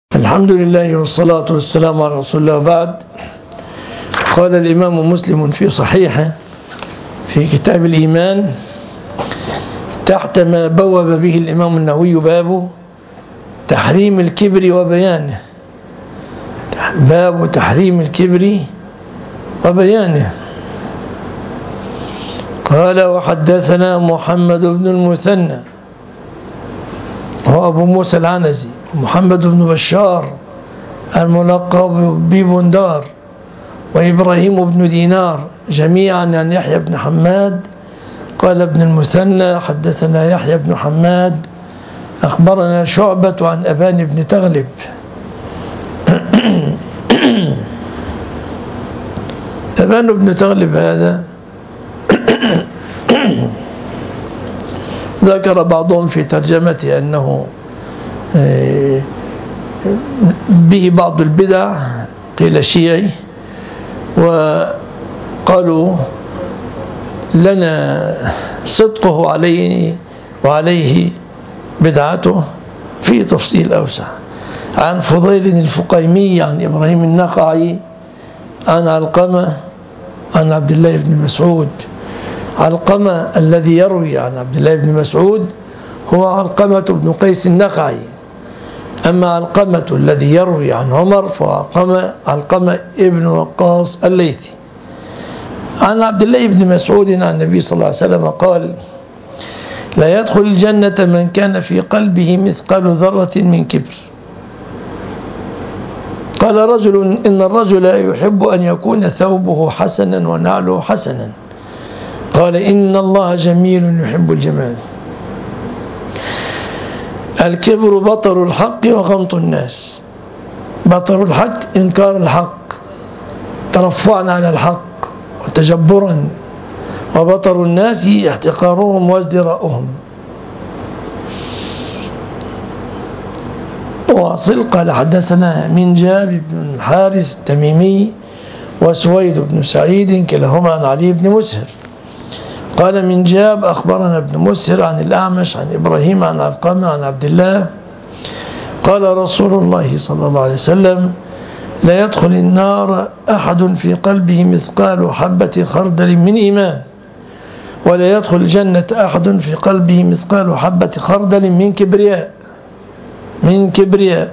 الحمد لله والصلاة والسلام على رسول الله. بعد، قال الإمام مسلم في صحيحه في كتاب الإيمان تحت ما بوب به الإمام النووي باب تحريم الكبر وبيانه. باب تحريم الكبر وبيانه. قال: وحدثنا محمد بن المثنى هو أبو موسى العنزي، محمد بن بشار الملقب ببندار، وإبراهيم بن دينار، جميعا عن يحيى بن حماد. قال ابن المثنى: حدثنا يحيى بن حماد أخبرنا شعبة عن أبان بن تغلب. أبان بن تغلب هذا ذكر بعضهم في ترجمته أنه به بعض البدع، قيل شيعي، وقالوا لنا صدقه عليه وعليه بدعته في تفصيل أوسع. عن فضيل الفقيمي عن إبراهيم النخعي عن علقمة عن عبد الله بن مسعود. علقمة الذي يروي عن عبد الله بن مسعود هو علقمة بن قيس النخعي، أما علقمة الذي يروي عن عمر فهو علقمة ابن وقاص الليثي. عن عبد الله بن مسعود عن النبي صلى الله عليه وسلم قال: لا يدخل الجنة من كان في قلبه مثقال ذرة من كبر. قال رجل: إن الرجل يحب أن يكون ثوبه حسنا ونعله حسنا. قال: إن الله جميل يحب الجمال. الكبر بطر الحق وغمط الناس. بطر الحق إنكار الحق، ترفعا على الحق وتجبرا، وبطر الناس احتقارهم وازدراؤهم. واصل قال: حدثنا من جاب بن الحارث التميمي وسويد بن سعيد كلاهما عن علي بن مسهر. قال من جاب: أخبرنا ابن مسهر عن الأعمش عن إبراهيم عن علقمة عن عبد الله قال: رسول الله صلى الله عليه وسلم: لا يدخل النار أحد في قلبه مثقال حبة خردل من إيمان، ولا يدخل الجنة أحد في قلبه مثقال حبة خردل من كبرياء.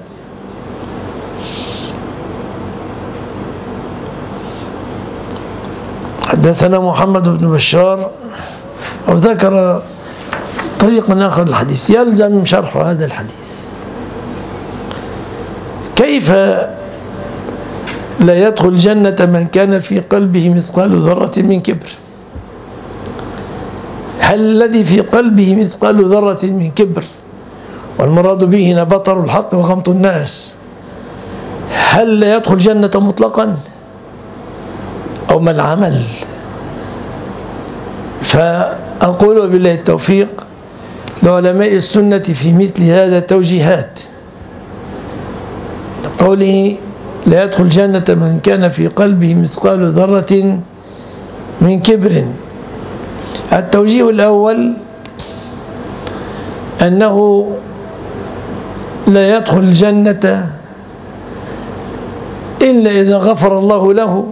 حدثنا محمد بن بشار، وذكر طريقا آخر الحديث يلزم شرح هذا الحديث. كيف لا يدخل الجنة من كان في قلبه مثقال ذرة من كبر؟ هل الذي في قلبه مثقال ذرة من كبر، والمراد به هنا بطر الحق وغمط الناس، هل لا يدخل الجنة مطلقا، أو ما العمل؟ فأقول بالله التوفيق لعلماء السنة في مثل هذا توجيهات. قوله لا يدخل الجنة من كان في قلبه مثقال ذرة من كبر. التوجيه الأول أنه لا يدخل الجنة إلا إذا غفر الله له.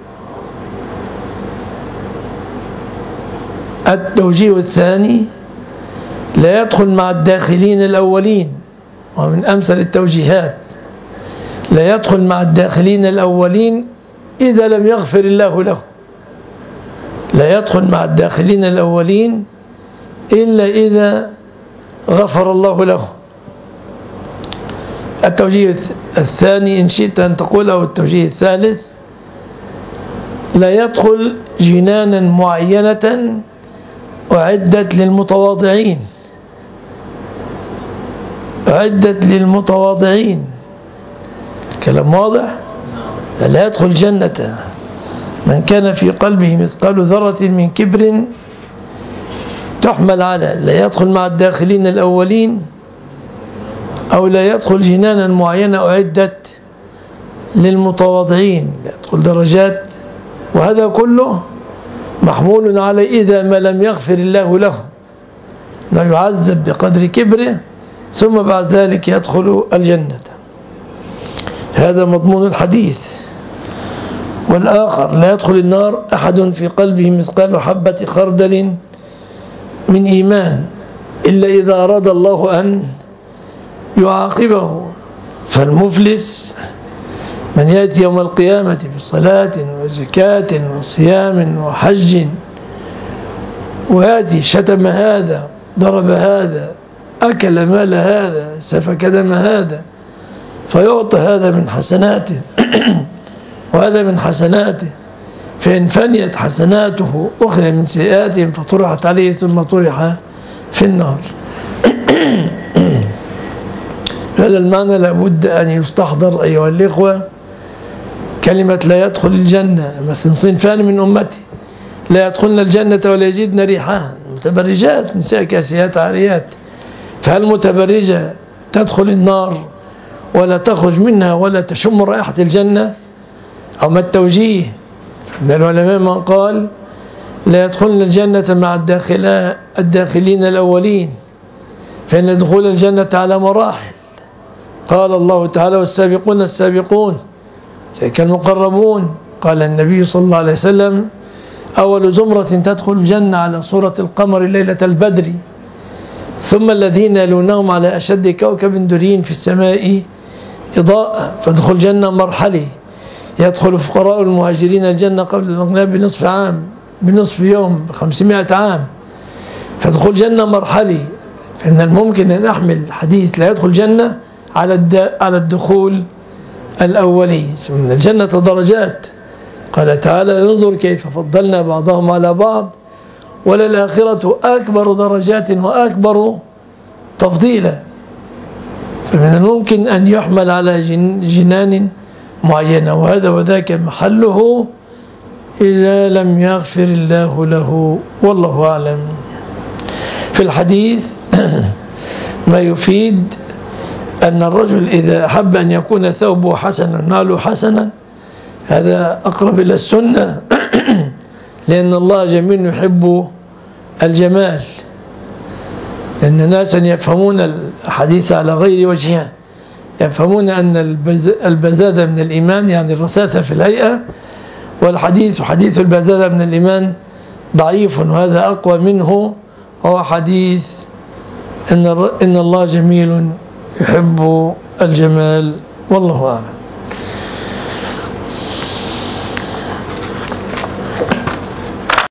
التوجيه الثاني: لا يدخل مع الداخلين الأولين، ومن أمثل التوجيهات: لا يدخل مع الداخلين الأولين إذا لم يغفر الله له. لا يدخل مع الداخلين الأولين إلا إذا غفر الله له. التوجيه الثاني إن شئت أن تقوله التوجيه الثالث: لا يدخل جنانا معينة أعدت للمتواضعين. الكلام واضح؟ لا يدخل الجنة من كان في قلبه مثقال ذرة من كبر، تحمل على لا يدخل مع الداخلين الأولين، أو لا يدخل جنانا معينة أعدت للمتواضعين، لا يدخل درجات. وهذا كله محمول على إذا ما لم يغفر الله له، لا يعذب بقدر كبره ثم بعد ذلك يدخل الجنة. هذا مضمون الحديث. والآخر: لا يدخل النار أحد في قلبه مثقال حبة خردل من إيمان إلا إذا أراد الله أن يعاقبه. فالمفلس من يأتي يوم القيامة بصلاة وزكاة وصيام وحج، ويأتي شتم هذا، ضرب هذا، أكل مال هذا، سفك دم هذا، فيعطى هذا من حسناته وهذا من حسناته، فإن فنيت حسناته أخذ من سيئاتهم فطرحت عليه ثم طرح في النار. هذا المعنى لابد أن يستحضر أيها الإخوة. كلمة لا يدخل الجنة، مثل صنفان من أمتي لا يدخلن الجنة ولا يجدن ريحها، متبرجات، نساء كاسيات عاريات. فهل متبرجة تدخل النار ولا تخرج منها ولا تشم رائحة الجنة؟ أو ما التوجيه؟ من العلماء من قال لا يدخلن الجنة مع الداخلين الأولين، فإن دخول الجنة على مراحل. قال الله تعالى: والسابقون السابقون تلك المقربون. قال النبي صلى الله عليه وسلم: أول زمرة تدخل الجنة على صورة القمر ليلة البدر، ثم الذين يلونهم على أشد كوكب دري في السماء إضاءة. فادخل الجنة مرحلي، يدخل فقراء المهاجرين الجنة قبل الأغنياء بنصف يوم ب500 عام. فادخل الجنة مرحلي، فإن الممكن أن أحمل حديث لا يدخل الجنة على الدخول الأولي. من الجنة درجات، قال تعالى: انظر كيف فضلنا بعضهم على بعض وللآخرة أكبر درجات وأكبر تفضيلا. فمن الممكن أن يحمل على جنان معينة، وهذا وذاك محله إذا لم يغفر الله له، والله أعلم. في الحديث ما يفيد أن الرجل إذا أحب أن يكون ثوبه حسنا ناله حسنا، هذا أقرب إلى السنة لأن الله جميل يحب الجمال. لأن ناسا يفهمون الحديث على غير وجهه، يفهمون أن البزادة من الإيمان يعني الرساثة في الهيئة، والحديث حديث البزادة من الإيمان ضعيف، وهذا أقوى منه، هو حديث إن الله جميل يحب الجمال، والله أعلم.